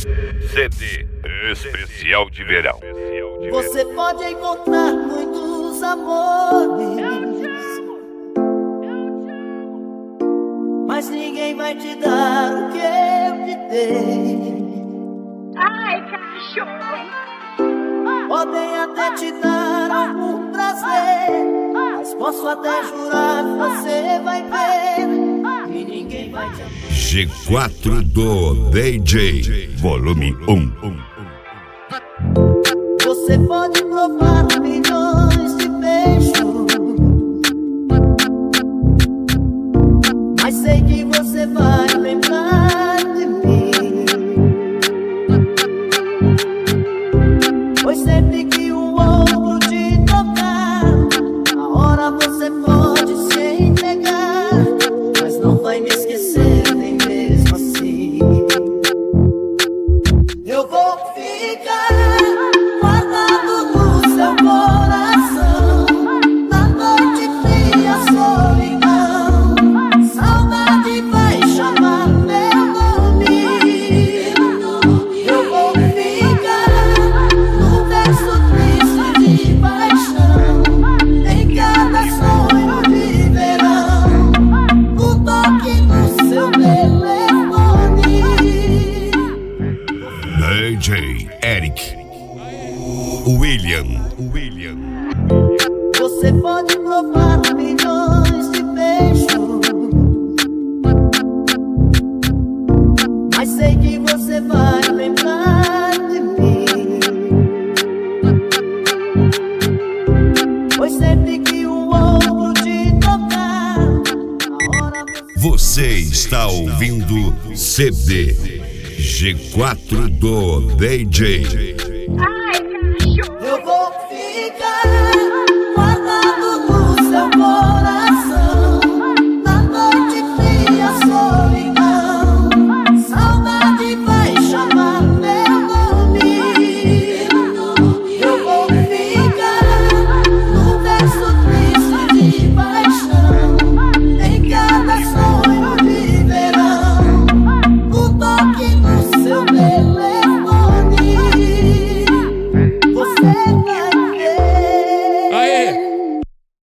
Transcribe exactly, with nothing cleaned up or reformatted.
C D especial de verão. Você pode encontrar muitos amores, mas ninguém vai te dar o que eu te dei. Ai, cachorro! Podem até te dar algum prazer, mas posso até jurar que você vai ver e ninguém vai te amar. G quatro do D J, volume um. Você pode provar milhões de beijos, mas sei que você vai lembrar de mim, pois sempre que um outro te tocar, a hora você pode se entregar, mas não vai me esquecer nem mesmo assim. Eu vou ficar guardado no seu coração, na noite fria, solidão, saudade vai chamar meu nome. Eu vou ficar no verso triste de paixão, em cada sonho de verão, no toque do seu telefone. D J Eric William William. Você pode provar milhões de beijos, mas sei que você vai lembrar de mim, pois sempre que um outro te tocar, a hora Você está ouvindo C D G quatro do D J. Ai,